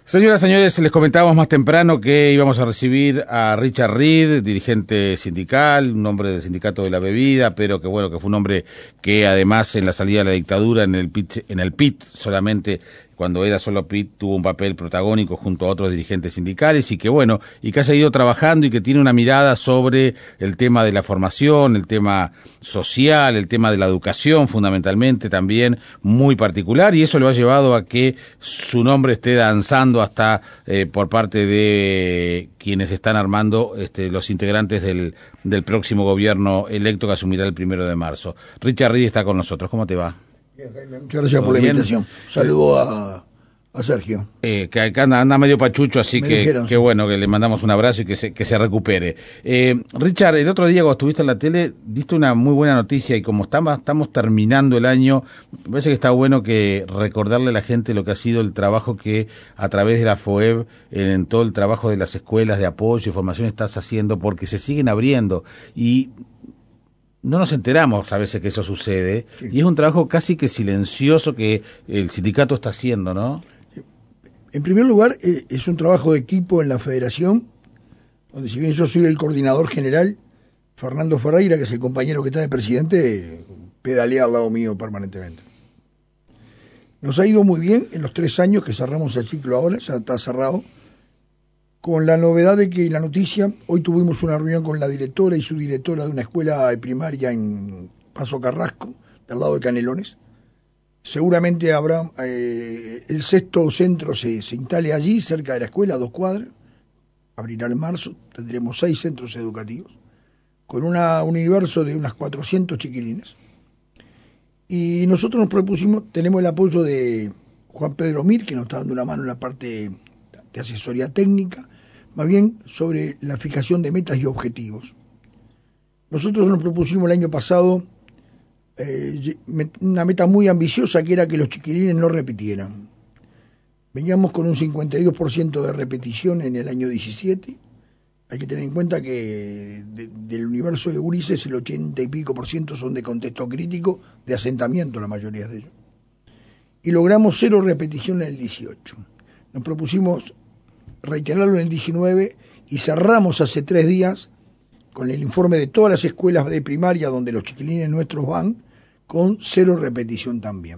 Señoras, señores, les comentábamos más temprano que íbamos a recibir a Richard Reed, dirigente sindical, un hombre del sindicato de la bebida, pero que bueno, que fue un hombre que además en la salida de la dictadura, en el PIT solamente, cuando era solo PIT, tuvo un papel protagónico junto a otros dirigentes sindicales y que bueno, y que ha seguido trabajando y que tiene una mirada sobre el tema de la formación, el tema social, el tema de la educación fundamentalmente también muy particular, y eso lo ha llevado a que su nombre esté danzando hasta por parte de quienes están armando los integrantes del próximo gobierno electo que asumirá el 1 de marzo. Richard Reed está con nosotros. ¿Cómo te va? Bien, Jaime, muchas gracias por la invitación. Saludo a Sergio. Que acá anda medio pachucho, así Me que dijeron, qué bueno, que le mandamos un abrazo y que se recupere. Richard, el otro día cuando estuviste en la tele, diste una muy buena noticia y como estamos terminando el año, me parece que está bueno que recordarle a la gente lo que ha sido el trabajo que a través de la FOEB, en todo el trabajo de las escuelas de apoyo y formación estás haciendo, porque se siguen abriendo y no nos enteramos a veces que eso sucede, sí. Y es un trabajo casi que silencioso que el sindicato está haciendo, ¿no? En primer lugar, es un trabajo de equipo en la federación, donde si bien yo soy el coordinador general, Fernando Ferreira, que es el compañero que está de presidente, pedalea al lado mío permanentemente. Nos ha ido muy bien en los 3 años que cerramos el ciclo ahora, ya está cerrado, con la novedad de que la noticia, hoy tuvimos una reunión con la directora y su directora de una escuela primaria en Paso Carrasco, del lado de Canelones. Seguramente habrá el 6º centro se instale allí, cerca de la escuela, a 2 cuadras. Abrirá en marzo, tendremos 6 centros educativos, con un universo de unas 400 chiquilines. Y nosotros nos propusimos, tenemos el apoyo de Juan Pedro Mir, que nos está dando una mano en la parte de asesoría técnica, más bien sobre la fijación de metas y objetivos. Nosotros nos propusimos el año pasado una meta muy ambiciosa, que era que los chiquilines no repitieran. Veníamos con un 52% de repetición en el año 17. Hay que tener en cuenta que del universo de gurises el 80 y pico % son de contexto crítico, de asentamiento la mayoría de ellos. Y logramos 0 repetición en el 18. Nos propusimos reiterarlo en el 19 y cerramos hace 3 días con el informe de todas las escuelas de primaria donde los chiquilines nuestros van, con 0 repetición también.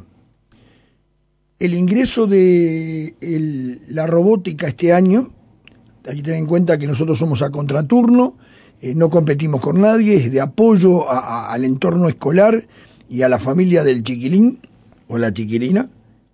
El ingreso de la robótica este año, hay que tener en cuenta que nosotros somos a contraturno, no competimos con nadie, es de apoyo al entorno escolar y a la familia del chiquilín o la chiquilina,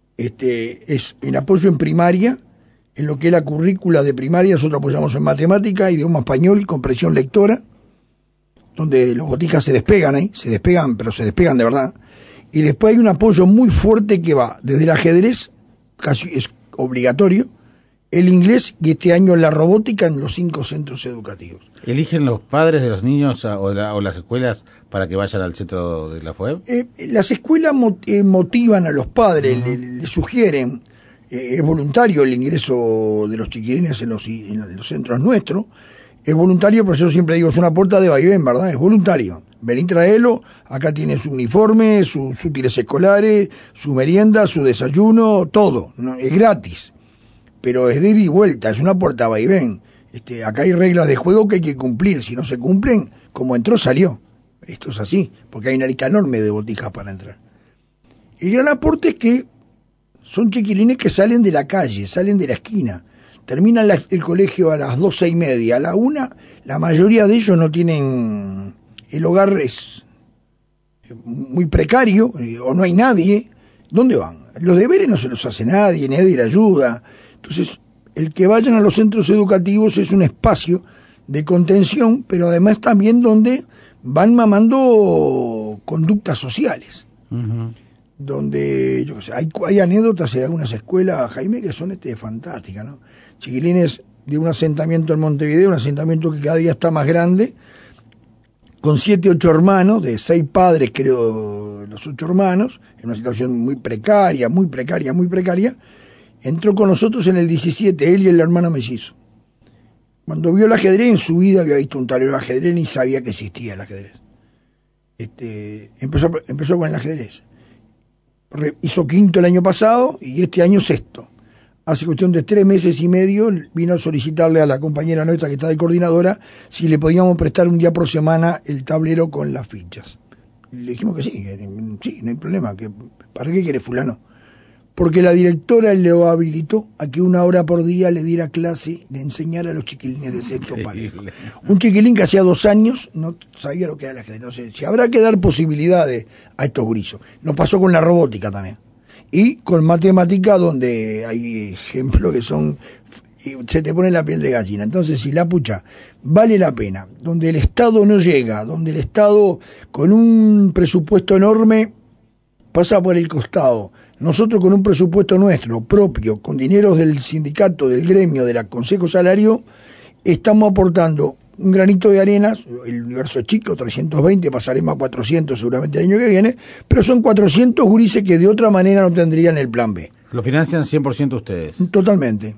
es en apoyo en primaria, en lo que es la currícula de primaria. Nosotros apoyamos en matemática, idioma español, comprensión lectora, donde los boticas se despegan pero se despegan de verdad. Y después hay un apoyo muy fuerte que va desde el ajedrez, casi es obligatorio, el inglés y este año la robótica en los 5 centros educativos. ¿Eligen los padres de los niños o las escuelas para que vayan al centro de la FOEB? Las escuelas motivan a los padres, les sugieren, es voluntario el ingreso de los chiquilines en los centros nuestros. Es voluntario, pero yo siempre digo, es una puerta de vaivén, ¿verdad? Es voluntario. Vení, traelo, acá tiene su uniforme, sus útiles escolares, su merienda, su desayuno, todo. ¿No? Es gratis, pero es de ida y vuelta, es una puerta de vaivén. Acá hay reglas de juego que hay que cumplir. Si no se cumplen, como entró, salió. Esto es así, porque hay una lista enorme de botijas para entrar. El gran aporte es que son chiquilines que salen de la calle, salen de la esquina. Terminan el colegio a las 12:30, a la 1, la mayoría de ellos no tienen, el hogar es muy precario, o no hay nadie. ¿Dónde van? Los deberes no se los hace nadie le ayuda. Entonces, el que vayan a los centros educativos es un espacio de contención, pero además también donde van mamando conductas sociales. Uh-huh. Donde yo sé, hay anécdotas de algunas escuelas, Jaime, que son fantásticas, ¿no? Chiquilines de un asentamiento en Montevideo, un asentamiento que cada día está más grande, con 7, 8 hermanos, de 6 padres, creo, los 8 hermanos, en una situación muy precaria, entró con nosotros en el 17, él y el hermano mellizo. Cuando vio el ajedrez, en su vida había visto un tablero de ajedrez, ni sabía que existía el ajedrez. Empezó con el ajedrez. Hizo 5º el año pasado y este año 6º. hace cuestión de 3 meses y medio, vino a solicitarle a la compañera nuestra que está de coordinadora si le podíamos prestar un día por semana el tablero con las fichas. Le dijimos que sí, no hay problema. ¿Para qué quiere fulano? Porque la directora lo habilitó a que 1 hora por día le diera clase de enseñar a los chiquilines de sexto parejo. Un chiquilín que hacía 2 años no sabía lo que era la gente. Entonces, si habrá que dar posibilidades a estos grisos. Nos pasó con la robótica también. Y con matemática, donde hay ejemplos que son... se te pone la piel de gallina. Entonces, si la pucha vale la pena, donde el Estado no llega, donde el Estado con un presupuesto enorme pasa por el costado, nosotros con un presupuesto nuestro, propio, con dineros del sindicato, del gremio, del Consejo Salario, estamos aportando un granito de arena. El universo es chico, 320, pasaremos a 400 seguramente el año que viene, pero son 400 gurises que de otra manera no tendrían el plan B. ¿Lo financian 100% ustedes? Totalmente,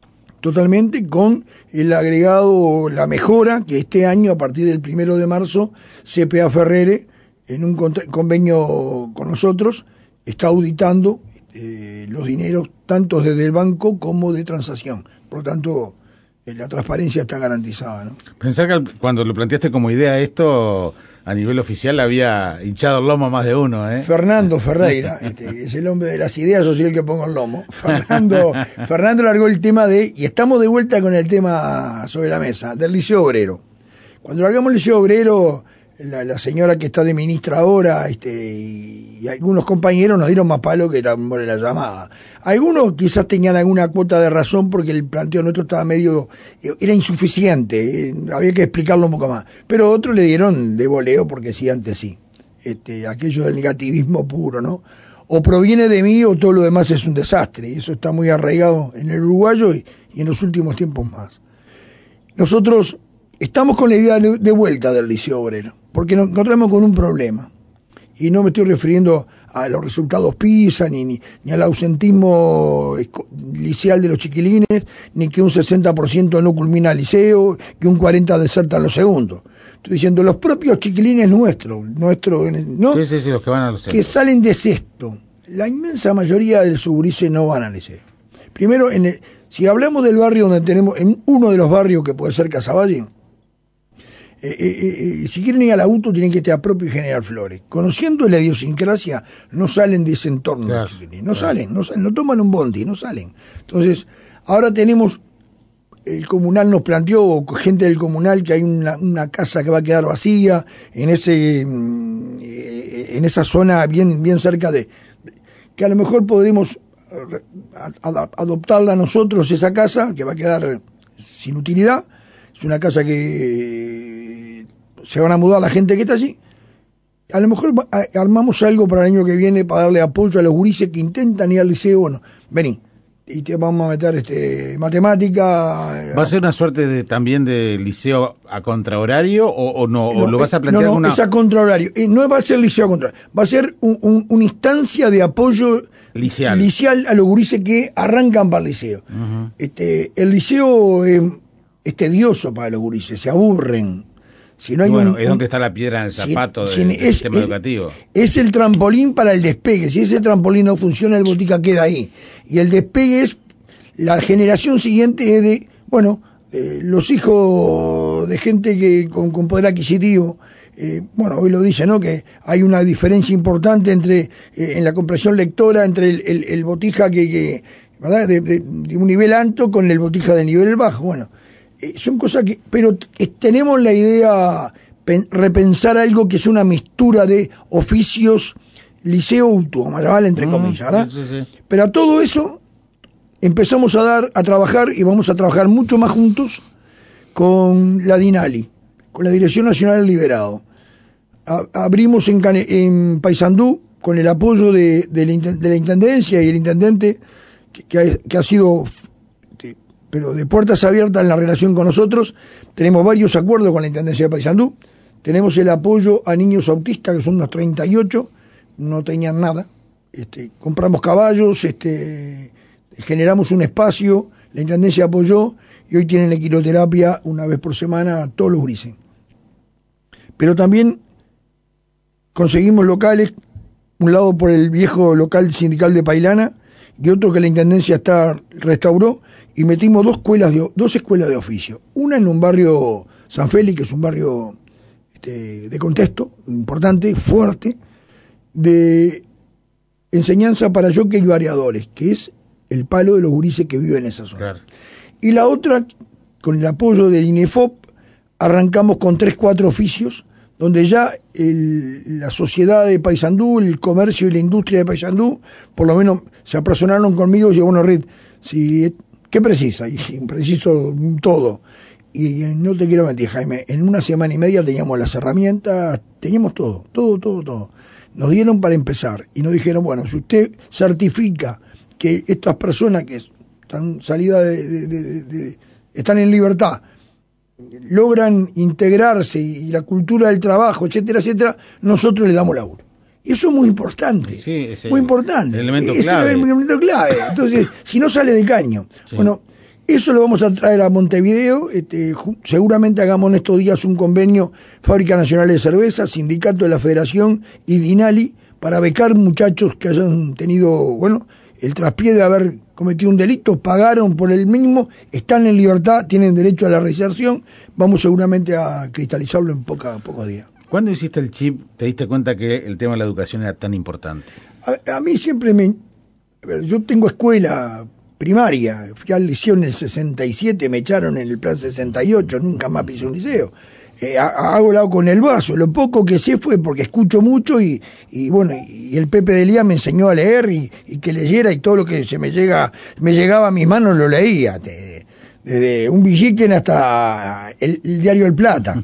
con el agregado, la mejora que este año, a partir del 1 de marzo, CPA Ferrere, en un convenio con nosotros, está auditando los dineros tanto desde el banco como de transacción. Por lo tanto, la transparencia está garantizada, ¿no? Pensar que cuando lo planteaste como idea esto, a nivel oficial había hinchado el lomo a más de uno, ¿eh? Fernando Ferreira, es el hombre de las ideas, yo soy el que pongo el lomo. Fernando largó el tema y estamos de vuelta con el tema sobre la mesa, del Liceo Obrero. Cuando largamos el Liceo Obrero, la señora que está de ministra ahora, y algunos compañeros nos dieron más palo que tambor la llamada. Algunos quizás tenían alguna cuota de razón porque el planteo nuestro estaba era insuficiente, había que explicarlo un poco más. Pero otros le dieron de voleo porque sí, antes sí. Aquello del negativismo puro, ¿no? O proviene de mí o todo lo demás es un desastre. Y eso está muy arraigado en el uruguayo y en los últimos tiempos más. Nosotros estamos con la idea de vuelta del Liceo Obrero, porque nos encontramos con un problema. Y no me estoy refiriendo a los resultados PISA, ni al ausentismo liceal de los chiquilines, ni que un 60% no culmina el liceo, que un 40% desertan los segundos. Estoy diciendo los propios chiquilines nuestros, ¿no? Sí, los que van a los que salen de sexto. La inmensa mayoría del suburice no van al liceo. Primero, si hablamos del barrio donde tenemos, en uno de los barrios que puede ser Casaballe, si quieren ir al auto tienen que estar a propio y General Flores. Conociendo la idiosincrasia, no salen de ese entorno. Claro, no salen, no toman un bondi, no salen. Entonces, ahora tenemos, el comunal nos planteó, gente del comunal, que hay una casa que va a quedar vacía en esa zona bien cerca que a lo mejor podremos adoptarla nosotros, esa casa, que va a quedar sin utilidad. Es una casa que se van a mudar la gente que está allí. A lo mejor armamos algo para el año que viene para darle apoyo a los gurises que intentan ir al liceo. Bueno, vení, y te vamos a meter matemática. ¿Va a ser una suerte también de liceo a contrahorario o no? ¿O lo vas a plantear no, es a contrahorario. No va a ser liceo a contrahorario. Va a ser una instancia de apoyo liceal a los gurises que arrancan para el liceo. Uh-huh. El liceo es tedioso para los gurises, se aburren. Si no hay es donde está la piedra en el zapato del sistema educativo. Es el trampolín para el despegue. Si ese trampolín no funciona, el botica queda ahí. Y el despegue es, la generación siguiente es de, los hijos de gente que con poder adquisitivo, hoy lo dice, ¿no? Que hay una diferencia importante entre, en la comprensión lectora, entre el botija ¿verdad? De un nivel alto con el botija de nivel bajo. Bueno, son cosas que, pero tenemos la idea repensar algo que es una mixtura de oficios, liceo utuo, ¿vale? Entre comillas, ¿verdad? Sí. Pero a todo eso empezamos a trabajar y vamos a trabajar mucho más juntos con la DINALI, con la Dirección Nacional del Liberado. Abrimos en Paysandú con el apoyo de la Intendencia y el Intendente que ha sido, pero de puertas abiertas en la relación con nosotros. Tenemos varios acuerdos con la Intendencia de Paysandú. Tenemos el apoyo a niños autistas, que son unos 38, no tenían nada. Compramos caballos, generamos un espacio, la Intendencia apoyó y hoy tienen equiloterapia una vez por semana todos los grises. Pero también conseguimos locales, un lado por el viejo local sindical de Pailana y otro que la Intendencia restauró, y metimos dos escuelas de oficio. Una en un barrio San Félix, que es un barrio de contexto importante, fuerte, de enseñanza para jockey y variadores, que es el palo de los gurises que viven en esa zona. Claro. Y la otra, con el apoyo del INEFOP, arrancamos con 3-4 oficios, donde ya la sociedad de Paysandú, el comercio y la industria de Paysandú, por lo menos se apersonaron conmigo y dijeron, bueno, Rid, ¿qué precisa? Y preciso todo. Y no te quiero mentir, Jaime, en una semana y media teníamos las herramientas, teníamos todo. Nos dieron para empezar y nos dijeron, bueno, si usted certifica que estas personas que están salidas están en libertad, logran integrarse y la cultura del trabajo, etcétera, etcétera, nosotros le damos laburo. Y eso es muy importante. Sí, muy importante. El elemento clave. Es el elemento clave. Entonces, si no sale de caño. Sí. Bueno, eso lo vamos a traer a Montevideo. Seguramente hagamos en estos días un convenio Fábrica Nacional de Cerveza, Sindicato de la Federación y Dinali para becar muchachos que hayan tenido, el traspié de haber cometido un delito, pagaron por el mismo, están en libertad, tienen derecho a la reinserción. Vamos seguramente a cristalizarlo en pocos días. ¿Cuándo hiciste el chip, te diste cuenta que el tema de la educación era tan importante? A mí siempre yo tengo escuela primaria, fui al liceo en el 67, me echaron en el plan 68, nunca más pisé un liceo. Hago lado con el vaso, lo poco que sé fue porque escucho mucho y el Pepe de Lía me enseñó a leer y que leyera, y todo lo que me llegaba a mis manos lo leía, desde un Villiquen hasta el diario El Plata.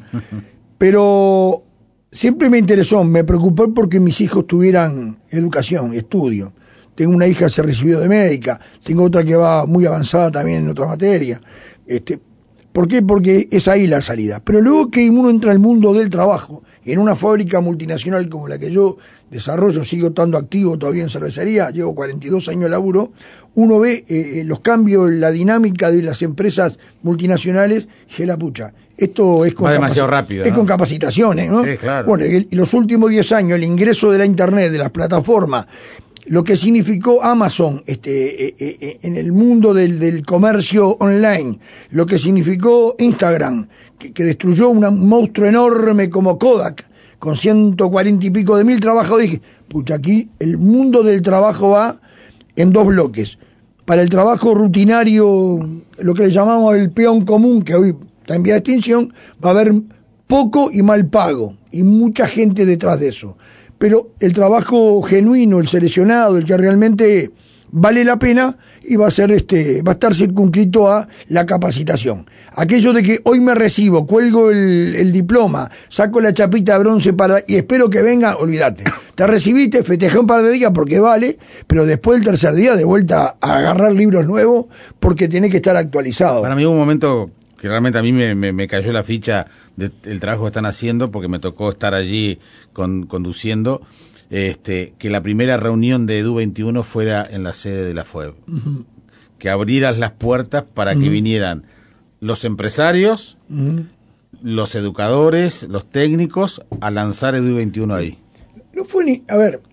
Pero siempre me interesó, me preocupó porque mis hijos tuvieran educación, estudio. Tengo una hija que se recibió de médica, tengo otra que va muy avanzada también en otra materia. ¿Por qué? Porque es ahí la salida. Pero luego que uno entra al mundo del trabajo, en una fábrica multinacional como la que yo desarrollo, sigo estando activo todavía en cervecería, llevo 42 años de laburo, uno ve los cambios, la dinámica de las empresas multinacionales, y la pucha. Esto es va demasiado rápido, es con capacitaciones, ¿no? Sí, claro. Bueno, y los últimos 10 años, el ingreso de la Internet, de las plataformas, lo que significó Amazon en el mundo del comercio online, lo que significó Instagram, que destruyó un monstruo enorme como Kodak, con 140 y pico de mil trabajadores. Dije, pucha, aquí el mundo del trabajo va en dos bloques. Para el trabajo rutinario, lo que le llamamos el peón común, que hoy está en vía de extinción, va a haber poco y mal pago, y mucha gente detrás de eso. Pero el trabajo genuino, el seleccionado, el que realmente vale la pena, y va a estar circunscrito a la capacitación. Aquello de que hoy me recibo, cuelgo el diploma, saco la chapita de bronce y espero que venga, olvídate. Te recibiste, festejé un par de días porque vale, pero después del tercer día de vuelta a agarrar libros nuevos porque tenés que estar actualizado. Para mí hubo un momento que realmente a mí me cayó la ficha del trabajo que están haciendo, porque me tocó estar allí conduciendo, que la primera reunión de Edu 21 fuera en la sede de la FUEB. Uh-huh. Que abrieras las puertas para que vinieran los empresarios, los educadores, los técnicos, a lanzar Edu 21 ahí. No fue ni... A ver,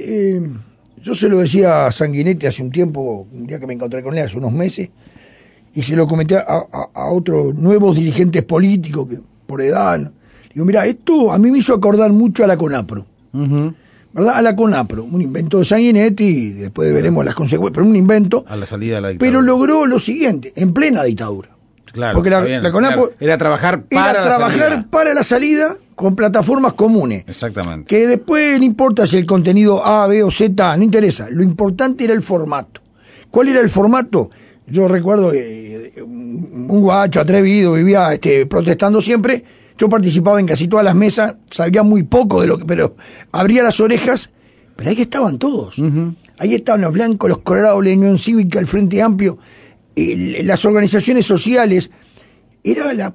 yo se lo decía a Sanguinetti hace un tiempo, un día que me encontré con él hace unos meses, y se lo comenté a otros nuevos dirigentes políticos que por edad. Digo, mira, esto a mí me hizo acordar mucho a la CONAPRO. Uh-huh. ¿Verdad? A la CONAPRO, un invento de Sanguinetti, después veremos las consecuencias, pero un invento. A la salida de la dictadura. Pero logró lo siguiente, en plena dictadura. Claro, porque la CONAPRO claro. Era trabajar para la salida con plataformas comunes. Exactamente. Que después no importa si el contenido A, B o Z, no interesa. Lo importante era el formato. ¿Cuál era el formato? Yo recuerdo que un guacho atrevido vivía protestando siempre. Yo participaba en casi todas las mesas, sabía muy poco de lo que, pero abría las orejas, pero ahí estaban todos. Uh-huh. Ahí estaban los blancos, los colorados, la Unión Cívica, el Frente Amplio, las organizaciones sociales. Era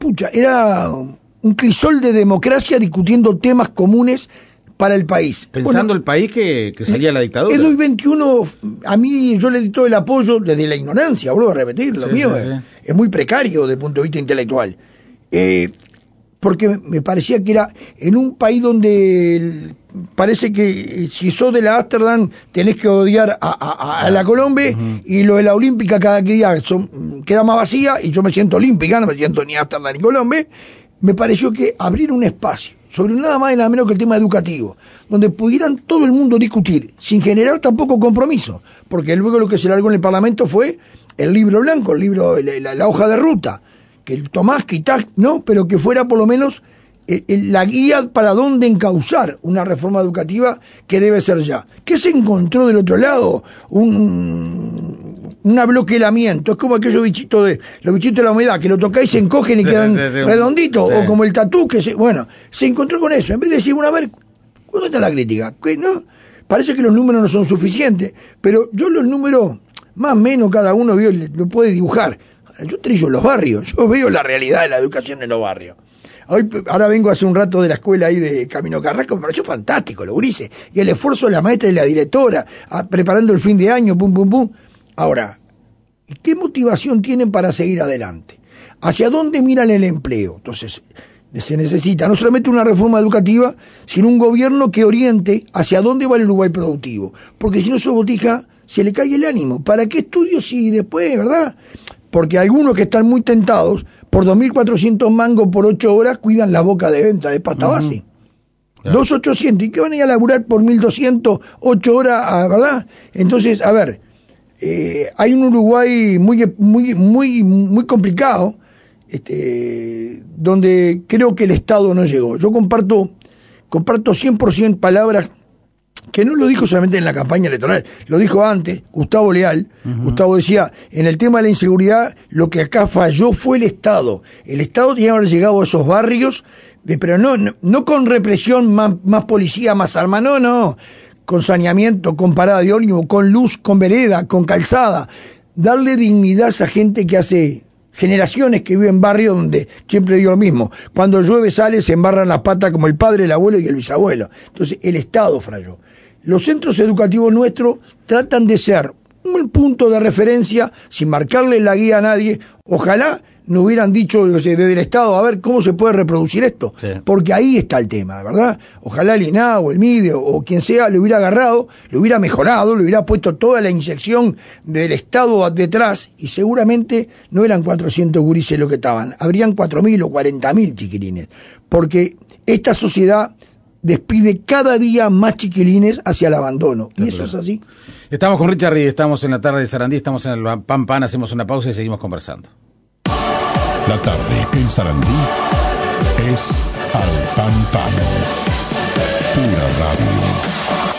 un crisol de democracia discutiendo temas comunes para el país. Pensando el país que salía la dictadura. Edu 21, a mí yo le di todo el apoyo desde la ignorancia, vuelvo a repetir, lo mío es muy precario desde el punto de vista intelectual. porque me parecía que era en un país donde parece que si sos de la Ámsterdam tenés que odiar a la Colombia, y lo de la Olímpica cada día queda más vacía, y yo me siento olímpica, no me siento ni Ámsterdam ni Colombia. Me pareció que abrir un espacio sobre nada más y nada menos que el tema educativo, donde pudieran todo el mundo discutir, sin generar tampoco compromiso, porque luego lo que se largó en el Parlamento fue el libro blanco, la hoja de ruta, que tomás, quitás, ¿no? Pero que fuera por lo menos la guía para dónde encauzar una reforma educativa que debe ser ya. ¿Qué se encontró del otro lado? Un abloquelamiento, es como aquellos bichitos los bichitos de la humedad, que lo tocáis y se encogen y quedan redonditos, o como el tatú que se encontró con eso, en vez de decir, bueno, a ver, ¿dónde está la crítica? ¿No? Parece que los números no son suficientes, pero yo los números, más o menos cada uno lo puede dibujar. Yo trillo los barrios, yo veo la realidad de la educación en los barrios. Ahora vengo hace un rato de la escuela ahí de Camino Carrasco, me pareció fantástico, lo gurises, y el esfuerzo de la maestra y la directora, preparando el fin de año, pum, pum, pum. Ahora, ¿qué motivación tienen para seguir adelante? ¿Hacia dónde miran el empleo? Entonces, se necesita no solamente una reforma educativa, sino un gobierno que oriente hacia dónde va el Uruguay productivo. Porque si no, eso botija, se le cae el ánimo. ¿Para qué estudios si después, verdad? Porque algunos que están muy tentados, por 2.400 mangos por 8 horas, cuidan la boca de venta de pasta base. 2.800, ¿y qué van a ir a laburar por 1.200, 8 horas, verdad? Entonces, a ver, hay un Uruguay muy complicado, donde creo que el Estado no llegó. Yo comparto 100% palabras que no lo dijo solamente en la campaña electoral, lo dijo antes Gustavo Leal. Gustavo decía, en el tema de la inseguridad, lo que acá falló fue el Estado. El Estado tenía que haber llegado a esos barrios, pero no con represión, más policía, más arma, no, con saneamiento, con parada de ómnibus, con luz, con vereda, con calzada, darle dignidad a esa gente que hace generaciones que vive en barrios donde, siempre digo lo mismo, cuando llueve sale, se embarran las patas como el padre, el abuelo y el bisabuelo. Entonces el Estado falló. Los centros educativos nuestros tratan de ser un punto de referencia sin marcarle la guía a nadie. Ojalá no hubieran dicho desde el Estado, a ver cómo se puede reproducir esto, porque ahí está el tema, ¿verdad? Ojalá el INAH o el MIDE o quien sea lo hubiera agarrado, lo hubiera mejorado, le hubiera puesto toda la inyección del Estado detrás, y seguramente no eran 400 gurises lo que estaban, habrían 4.000 o 40.000 chiquilines, porque esta sociedad despide cada día más chiquilines hacia el abandono. Y eso es así. Estamos con Richard Reed, estamos en la tarde de Sarandí, estamos en el Pan Pan, hacemos una pausa y seguimos conversando. La tarde en Sarandí es al Pan Pan. Pura radio.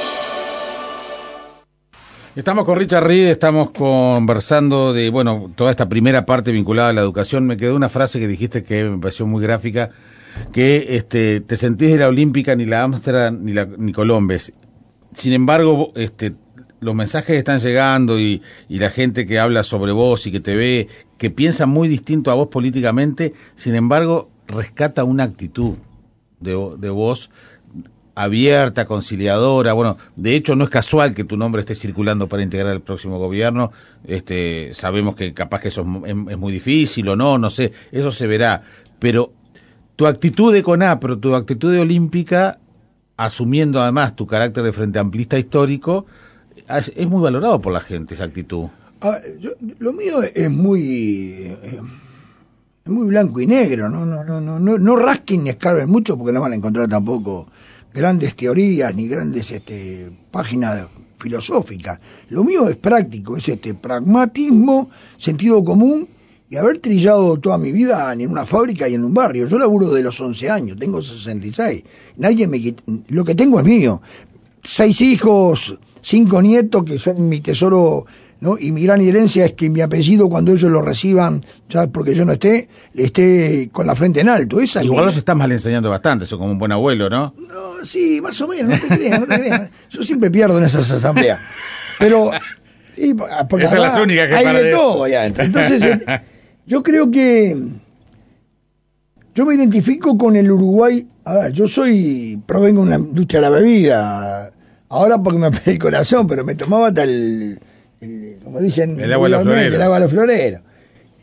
Estamos con Richard Reed, estamos conversando de, toda esta primera parte vinculada a la educación. Me quedó una frase que dijiste que me pareció muy gráfica, que te sentís de la Olímpica, ni la Ámsterdam, ni Colombes. Sin embargo, los mensajes están llegando y la gente que habla sobre vos y que te ve, que piensa muy distinto a vos políticamente, sin embargo, rescata una actitud de vos abierta, conciliadora. Bueno, de hecho no es casual que tu nombre esté circulando para integrar el próximo gobierno. Sabemos que capaz que eso es muy difícil o no sé, eso se verá, pero tu actitud de CONAPRO, tu actitud de olímpica, asumiendo además tu carácter de frente amplista histórico, es muy valorado por la gente, esa actitud. Lo mío es muy blanco y negro, no rasquen ni escarben mucho, porque no van a encontrar tampoco grandes teorías ni grandes páginas filosóficas. Lo mío es práctico, es pragmatismo, sentido común, y haber trillado toda mi vida en una fábrica y en un barrio. Yo laburo de los 11 años, tengo 66. Nadie me quita, lo que tengo es mío. 6 hijos, 5 nietos que son mi tesoro, ¿no? Y mi gran herencia es que mi apellido, cuando ellos lo reciban, ya porque yo no esté con la frente en alto. Igual los estás mal enseñando bastante, eso como un buen abuelo, ¿no? No, sí, más o menos, no te creas. Yo siempre pierdo en esas asambleas. Pero, sí, porque esas son las únicas que hay de todo allá adentro. Entonces, yo creo que yo me identifico con el Uruguay. A ver, provengo de una industria de la bebida. Ahora porque me peleé el corazón, pero me tomaba hasta como dicen, el agua de los floreros. El agua de los floreros.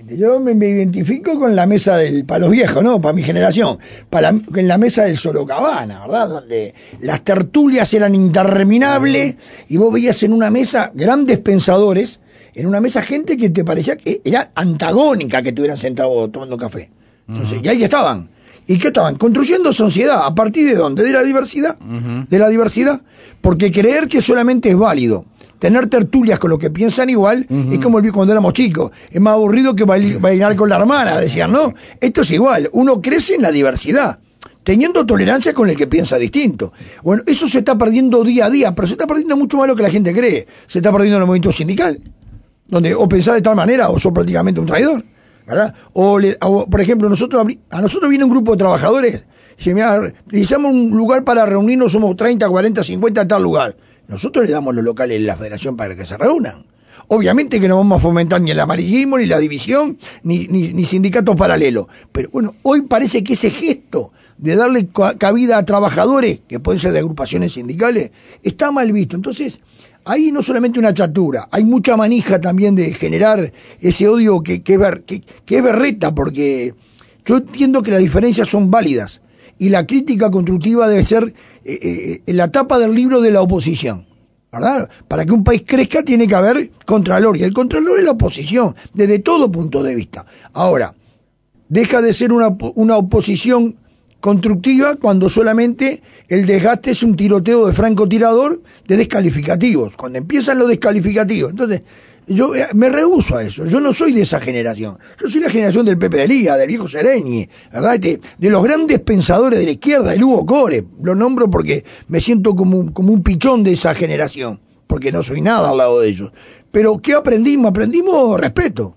Yo me identifico con la mesa para los viejos, ¿no? Para mi generación. En la mesa del Sorocabana, ¿verdad? Donde las tertulias eran interminables y vos veías en una mesa grandes pensadores, en una mesa gente que te parecía que era antagónica que estuvieran sentados tomando café. Entonces, y ahí estaban. ¿Y qué estaban? Construyendo sociedad. ¿A partir de dónde? De la diversidad. De la diversidad. Porque creer que solamente es válido tener tertulias con los que piensan igual, es como cuando éramos chicos. Es más aburrido que bailar con la hermana, decían, ¿no? Esto es igual. Uno crece en la diversidad, teniendo tolerancia con el que piensa distinto. Bueno, eso se está perdiendo día a día, pero se está perdiendo mucho más de lo que la gente cree. Se está perdiendo en el movimiento sindical, donde o pensás de tal manera o sos prácticamente un traidor, ¿verdad? O por ejemplo, a nosotros viene un grupo de trabajadores, dice, mira, necesitamos un lugar para reunirnos, somos 30, 40, 50 en tal lugar. Nosotros le damos los locales en la federación para que se reúnan. Obviamente que no vamos a fomentar ni el amarillismo, ni la división, ni sindicatos paralelos. Pero bueno, hoy parece que ese gesto de darle cabida a trabajadores, que pueden ser de agrupaciones sindicales, está mal visto. Entonces, hay no solamente una chatura, hay mucha manija también de generar ese odio que es berreta, porque yo entiendo que las diferencias son válidas. Y la crítica constructiva debe ser en la tapa del libro de la oposición, ¿verdad? Para que un país crezca tiene que haber contralor, y el contralor es la oposición, desde todo punto de vista. Ahora, deja de ser una oposición constructiva cuando solamente el desgaste es un tiroteo de francotirador de descalificativos, cuando empiezan los descalificativos. Entonces, yo me rehúso a eso. Yo no soy de esa generación. Yo soy la generación del Pepe de Lía, del viejo Sereñi, ¿verdad? De los grandes pensadores de la izquierda, el Hugo Core. Lo nombro porque me siento como un pichón de esa generación, porque no soy nada al lado de ellos. Pero ¿qué aprendimos? Aprendimos respeto,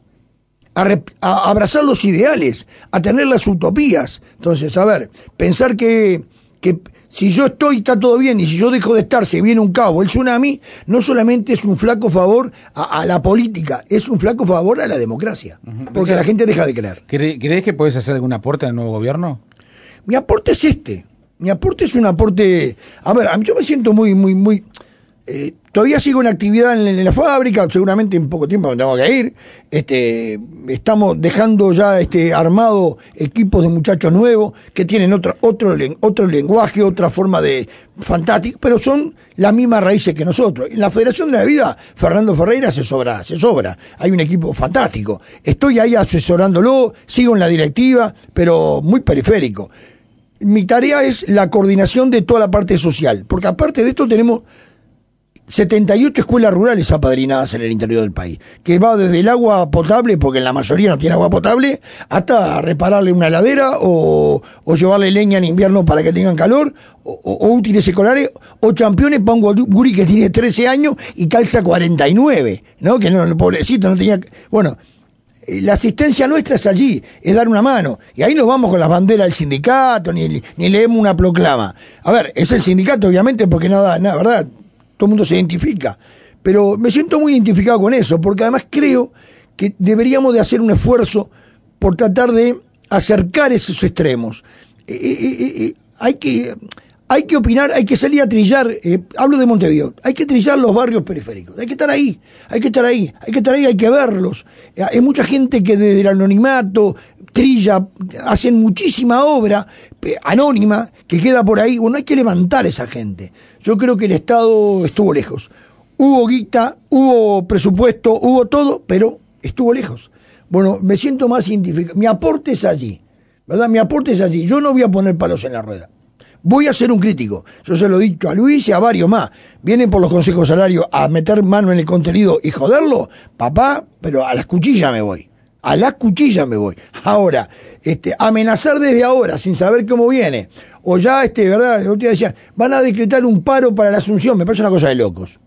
a abrazar los ideales, a tener las utopías. Entonces, a ver, pensar que si yo estoy, está todo bien, y si yo dejo de estar, se viene un caos, el tsunami, no solamente es un flaco favor a la política, es un flaco favor a la democracia, porque la gente deja de creer. ¿Crees que puedes hacer algún aporte al nuevo gobierno? Mi aporte es mi aporte es un aporte, a ver, yo me siento muy, todavía sigo en actividad en la fábrica, seguramente en poco tiempo me tengo que ir. Estamos dejando ya armado equipos de muchachos nuevos que tienen otro lenguaje, otra forma de fantástico, pero son las mismas raíces que nosotros. En la Federación de la Vida, Fernando Ferreira se sobra. Hay un equipo fantástico. Estoy ahí asesorándolo, sigo en la directiva, pero muy periférico. Mi tarea es la coordinación de toda la parte social, porque aparte de esto tenemos 78 escuelas rurales apadrinadas en el interior del país, que va desde el agua potable, porque en la mayoría no tiene agua potable, hasta repararle una heladera o llevarle leña en invierno para que tengan calor, o útiles escolares, o championes para un gurí que tiene 13 años y calza 49, ¿no? Que no, el pobrecito no tenía... Bueno, la asistencia nuestra es allí, es dar una mano, y ahí nos vamos con las banderas del sindicato, ni leemos una proclama. A ver, es el sindicato obviamente porque nada, ¿verdad? Todo el mundo se identifica, pero me siento muy identificado con eso, porque además creo que deberíamos de hacer un esfuerzo por tratar de acercar esos extremos. Hay que opinar, hay que salir a trillar, hablo de Montevideo, hay que trillar los barrios periféricos, hay que estar ahí, hay que verlos. Hay mucha gente que desde el anonimato trilla, hacen muchísima obra anónima que queda por ahí. Bueno, hay que levantar a esa gente. Yo creo que el Estado estuvo lejos. Hubo guita, hubo presupuesto, hubo todo, pero estuvo lejos. Bueno, me siento más identificado. Mi aporte es allí, ¿verdad? Mi aporte es allí. Yo no voy a poner palos en la rueda. Voy a ser un crítico. Yo se lo he dicho a Luis y a varios más. Vienen por los consejos salarios a meter mano en el contenido y joderlo, papá, pero a las cuchillas me voy. A las cuchillas me voy. Ahora, amenazar desde ahora sin saber cómo viene, o ya, ¿verdad? El otro día decía, van a decretar un paro para la Asunción. Me parece una cosa de locos.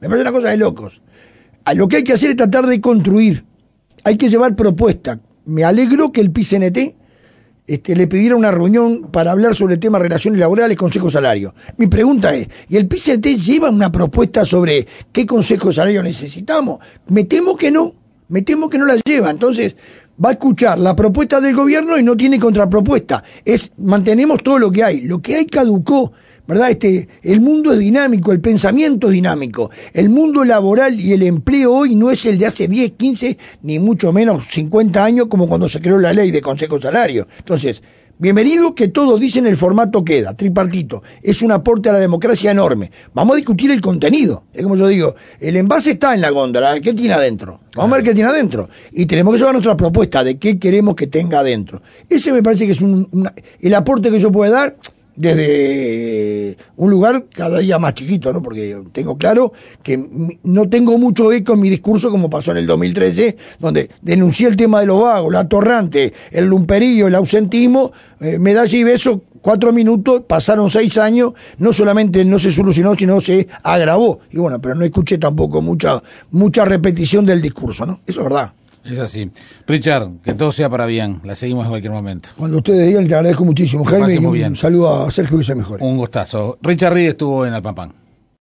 Lo que hay que hacer es tratar de construir. Hay que llevar propuestas. Me alegro que el PCNT le pidiera una reunión para hablar sobre el tema de relaciones laborales, consejo salario. Mi pregunta es, ¿y el PCNT lleva una propuesta sobre qué consejo salario necesitamos? Me temo que no la lleva. Entonces va a escuchar la propuesta del gobierno y no tiene contrapropuesta. Mantenemos todo lo que hay. Lo que hay caducó. ¿verdad? El mundo es dinámico, el pensamiento es dinámico. El mundo laboral y el empleo hoy no es el de hace 10, 15, ni mucho menos 50 años como cuando se creó la ley de Consejo Salario. Entonces, bienvenido que todos dicen el formato queda, tripartito. Es un aporte a la democracia enorme. Vamos a discutir el contenido. Es como yo digo, el envase está en la góndola, ¿qué tiene adentro? Vamos a ver qué tiene adentro. Y tenemos que llevar nuestra propuesta de qué queremos que tenga adentro. Ese me parece que es el aporte que yo puedo dar desde un lugar cada día más chiquito, ¿no? Porque tengo claro que no tengo mucho eco en mi discurso como pasó en el 2013, donde denuncié el tema de los vagos, la atorrante, el lumperío, el ausentismo, medalla y beso, 4 minutos, pasaron 6 años, no solamente no se solucionó, sino se agravó. Y bueno, pero no escuché tampoco mucha repetición del discurso, ¿no? Eso es verdad. Es así. Richard, que todo sea para bien. La seguimos en cualquier momento. Cuando ustedes digan, te agradezco muchísimo, Jaime, y un saludo a Sergio que se mejore. Un gustazo. Richard Reed estuvo en Alpampán.